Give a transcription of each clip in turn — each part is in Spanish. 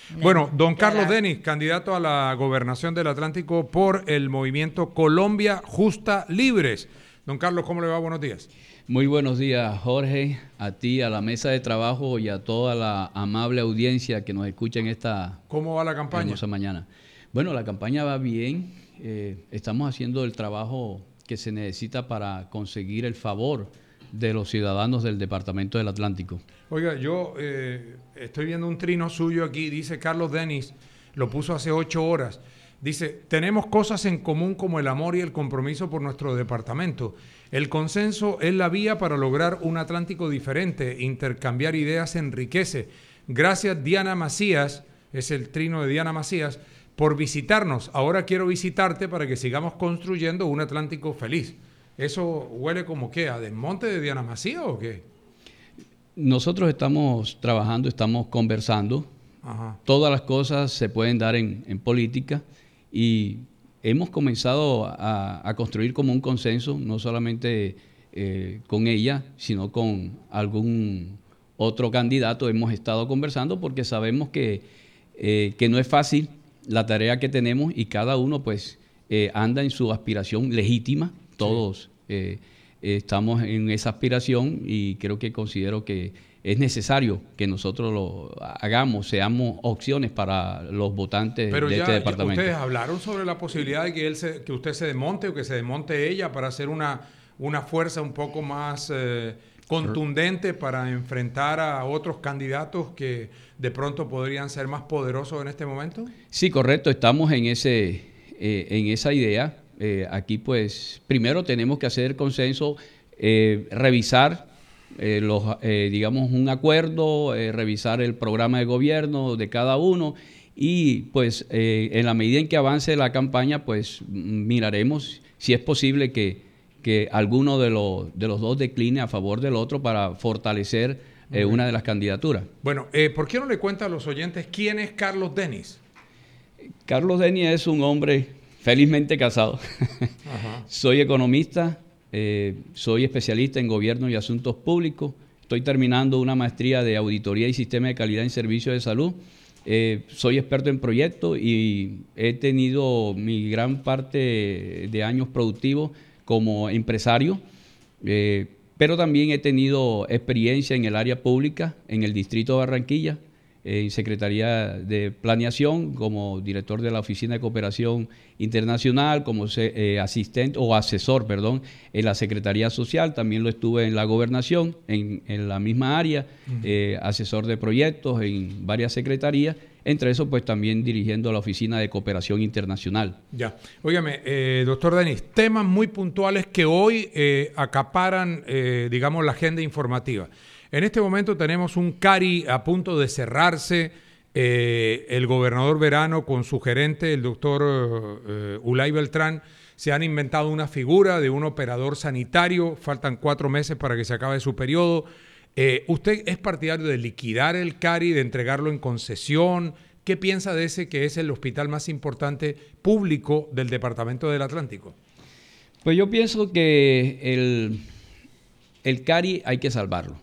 Bueno, don Carlos Dennis, candidato a la gobernación del Atlántico por el movimiento Colombia Justa Libres. Don Carlos, ¿cómo le va? Buenos días. Muy buenos días, Jorge, a ti, a la mesa de trabajo y a toda la amable audiencia que nos escucha en esta ¿Cómo va la campaña? Hermosa mañana. Bueno, la campaña va bien. Estamos haciendo el trabajo que se necesita para conseguir el favor de los ciudadanos del Departamento del Atlántico. Oiga, yo estoy viendo un trino suyo aquí, dice Carlos Dennis, lo puso hace 8 horas. Dice, tenemos cosas en común como el amor y el compromiso por nuestro departamento. El consenso es la vía para lograr un Atlántico diferente. Intercambiar ideas enriquece. Gracias, Diana Macías, es el trino de Diana Macías, por visitarnos. Ahora quiero visitarte para que sigamos construyendo un Atlántico feliz. ¿Eso huele como qué? ¿A desmonte de Diana Macías o qué? Nosotros estamos trabajando, estamos conversando. Ajá. Todas las cosas se pueden dar en política. Y hemos comenzado a construir como un consenso, no solamente con ella, sino con algún otro candidato. Hemos estado conversando porque sabemos que no es fácil la tarea que tenemos y cada uno pues anda en su aspiración legítima. Todos estamos en esa aspiración y considero que es necesario que nosotros lo hagamos, seamos opciones para los votantes de este departamento. ¿Ustedes hablaron sobre la posibilidad de que usted se desmonte o que se desmonte ella para hacer una fuerza un poco más contundente para enfrentar a otros candidatos que de pronto podrían ser más poderosos en este momento? Sí, correcto, estamos en esa idea. Aquí pues primero tenemos que hacer consenso, revisar digamos un acuerdo, revisar el programa de gobierno de cada uno y pues en la medida en que avance la campaña pues miraremos si es posible que alguno de los dos decline a favor del otro para fortalecer una de las candidaturas. Bueno, ¿por qué no le cuenta a los oyentes quién es Carlos Dennis? Carlos Dennis es un hombre felizmente casado. Soy economista. Soy especialista en gobierno y asuntos públicos. Estoy terminando una maestría de auditoría y sistema de calidad en servicios de salud. Soy experto en proyectos y he tenido mi gran parte de años productivos como empresario, pero también he tenido experiencia en el área pública, en el distrito de Barranquilla, en Secretaría de Planeación, como director de la Oficina de Cooperación Internacional, como asistente o asesor, en la Secretaría Social. También lo estuve en la Gobernación, en la misma área, asesor de proyectos en varias secretarías. Entre eso, pues también dirigiendo la Oficina de Cooperación Internacional. Ya. Óigame, doctor Dennis, temas muy puntuales que hoy acaparan, digamos, la agenda informativa. En este momento tenemos un CARI a punto de cerrarse. El gobernador Verano con su gerente, el doctor Ulay Beltrán, se han inventado una figura de un operador sanitario. Faltan 4 meses para que se acabe su periodo. ¿Usted es partidario de liquidar el CARI, de entregarlo en concesión? ¿Qué piensa de ese que es el hospital más importante público del Departamento del Atlántico? Pues yo pienso que el CARI hay que salvarlo.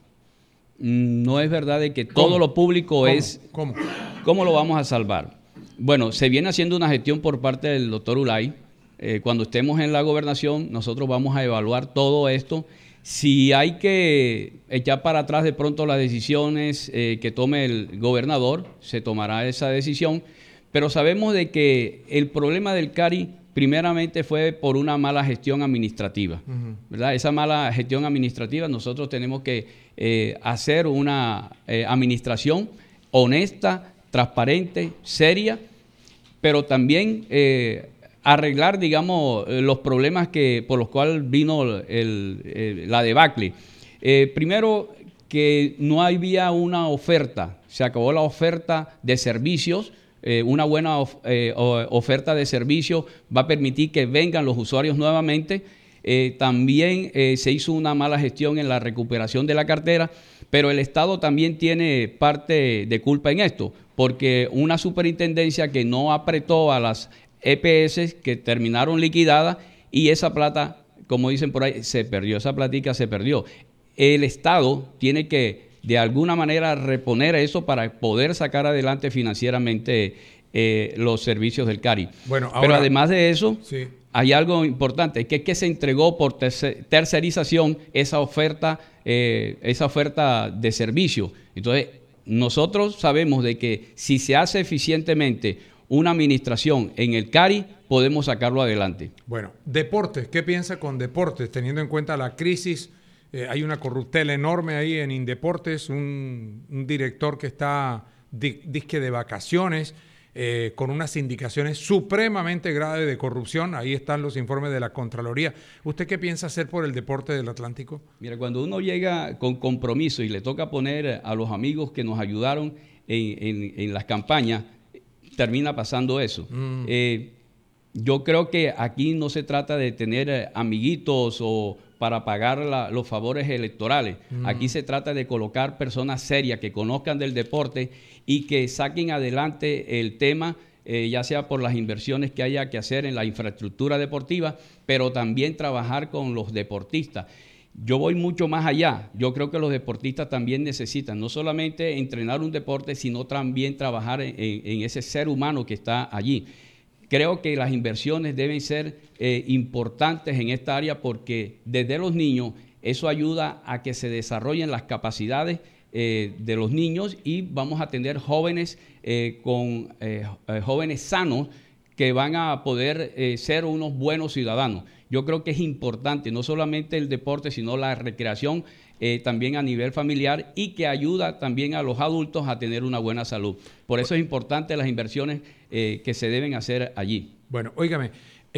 No es verdad de que todo lo público es... ¿Cómo lo vamos a salvar? Bueno, se viene haciendo una gestión por parte del doctor Ulay. Cuando estemos en la gobernación, nosotros vamos a evaluar todo esto. Si hay que echar para atrás de pronto las decisiones que tome el gobernador, se tomará esa decisión. Pero sabemos de que el problema del CARI primeramente fue por una mala gestión administrativa, ¿verdad? Esa mala gestión administrativa nosotros tenemos que hacer una administración honesta, transparente, seria, pero también arreglar, digamos, los problemas por los cuales vino la debacle. Primero, que no había una oferta, se acabó la oferta de servicios. Una buena oferta de servicio va a permitir que vengan los usuarios nuevamente. También se hizo una mala gestión en la recuperación de la cartera, pero el Estado también tiene parte de culpa en esto, porque una superintendencia que no apretó a las EPS que terminaron liquidadas y esa plata, como dicen por ahí, se perdió, esa platica se perdió. El Estado tiene que de alguna manera reponer eso para poder sacar adelante financieramente los servicios del CARI. Bueno, ahora, pero además de eso, sí, hay algo importante, que es que se entregó por tercerización esa oferta de servicio. Entonces, nosotros sabemos de que si se hace eficientemente una administración en el CARI, podemos sacarlo adelante. Bueno, deportes, ¿qué piensa con deportes? Teniendo en cuenta la crisis, hay una corruptela enorme ahí en Indeportes, un director que está disque de vacaciones, con unas indicaciones supremamente graves de corrupción. Ahí están los informes de la Contraloría. ¿Usted qué piensa hacer por el deporte del Atlántico? Mira, cuando uno llega con compromiso y le toca poner a los amigos que nos ayudaron en las campañas, termina pasando eso. Yo creo que aquí no se trata de tener amiguitos o para pagar los favores electorales. Aquí se trata de colocar personas serias que conozcan del deporte y que saquen adelante el tema, ya sea por las inversiones que haya que hacer en la infraestructura deportiva, pero también trabajar con los deportistas. Yo voy mucho más allá. Yo creo que los deportistas también necesitan no solamente entrenar un deporte, sino también trabajar en ese ser humano que está allí. Creo que las inversiones deben ser importantes en esta área porque desde los niños eso ayuda a que se desarrollen las capacidades de los niños y vamos a tener jóvenes jóvenes sanos que van a poder ser unos buenos ciudadanos. Yo creo que es importante no solamente el deporte, sino la recreación también a nivel familiar y que ayuda también a los adultos a tener una buena salud. Por eso es importante las inversiones que se deben hacer allí. Bueno, óigame,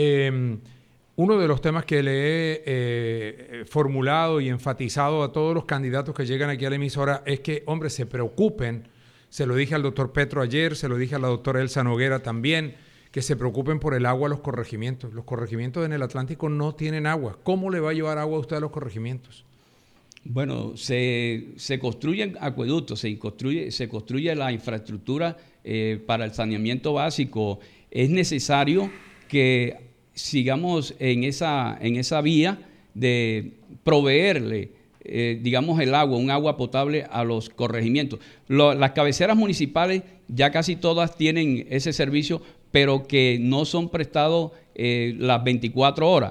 uno de los temas que le he formulado y enfatizado a todos los candidatos que llegan aquí a la emisora es que, hombre, se preocupen, se lo dije al doctor Petro ayer, se lo dije a la doctora Elsa Noguera también, que se preocupen por el agua a los corregimientos. Los corregimientos en el Atlántico no tienen agua. ¿Cómo le va a llevar agua a usted a los corregimientos? Bueno, se construyen acueductos, se construye la infraestructura para el saneamiento básico. Es necesario que sigamos en esa vía de proveerle, digamos, el agua, un agua potable a los corregimientos. Las cabeceras municipales ya casi todas tienen ese servicio, pero que no son prestados las 24 horas.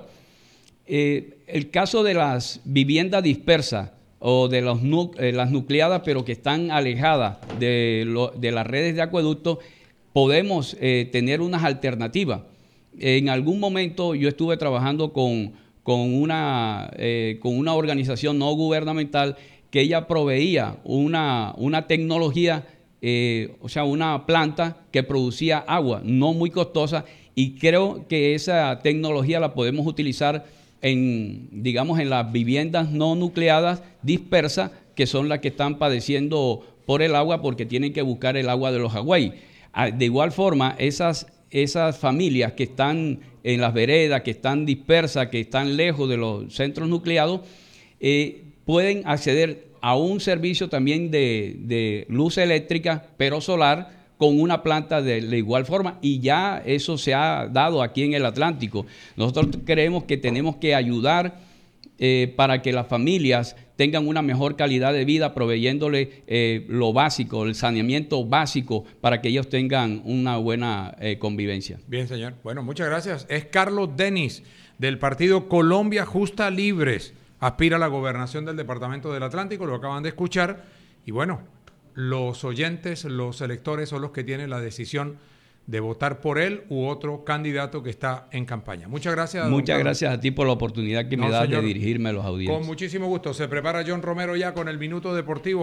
El caso de las viviendas dispersas o de las nucleadas, pero que están alejadas de las redes de acueducto, podemos tener unas alternativas. En algún momento yo estuve trabajando con una organización no gubernamental que ella proveía una tecnología, o sea, una planta que producía agua, no muy costosa, y creo que esa tecnología la podemos utilizar digamos, en las viviendas no nucleadas dispersas, que son las que están padeciendo por el agua porque tienen que buscar el agua de los Hawái. De igual forma, esas familias que están en las veredas, que están dispersas, que están lejos de los centros nucleados, pueden acceder a un servicio también de luz eléctrica, pero solar, con una planta de igual forma, y ya eso se ha dado aquí en el Atlántico. Nosotros creemos que tenemos que ayudar para que las familias tengan una mejor calidad de vida, proveyéndole lo básico, el saneamiento básico, para que ellos tengan una buena convivencia. Bien, señor. Bueno, muchas gracias. Es Carlos Denis, del partido Colombia Justa Libres. Aspira a la gobernación del Departamento del Atlántico, lo acaban de escuchar. Y bueno, los oyentes, los electores son los que tienen la decisión de votar por él u otro candidato que está en campaña. Muchas gracias. Muchas gracias a ti por la oportunidad que me das de dirigirme a los audiencias. Con muchísimo gusto. Se prepara John Romero ya con el Minuto Deportivo.